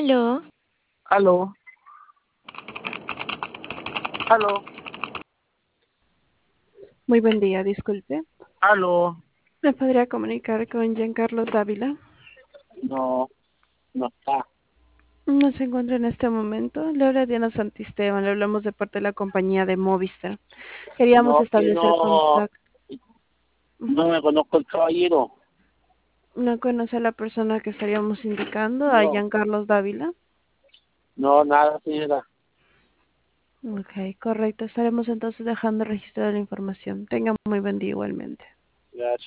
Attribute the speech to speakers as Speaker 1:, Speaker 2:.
Speaker 1: Aló,
Speaker 2: Aló, aló,
Speaker 3: Muy buen día, disculpe.
Speaker 2: aló.
Speaker 3: ¿Me podría comunicar con Giancarlo Dávila?
Speaker 2: No, no está.
Speaker 3: No se encuentra en este momento. Le habla Diana Santisteban, le hablamos de parte de la compañía de Movistar. Queríamos
Speaker 2: No, que
Speaker 3: establecer contacto.
Speaker 2: no
Speaker 3: Ujú.
Speaker 2: me conozco el caballero.
Speaker 3: ¿No conoce a la persona que estaríamos indicando, a
Speaker 2: No,
Speaker 3: Giancarlo Dávila?
Speaker 2: no, nada, señora.
Speaker 3: Ok, correcto. Estaremos entonces dejando registrada la información. Tenga muy buen día igualmente.
Speaker 2: Gracias.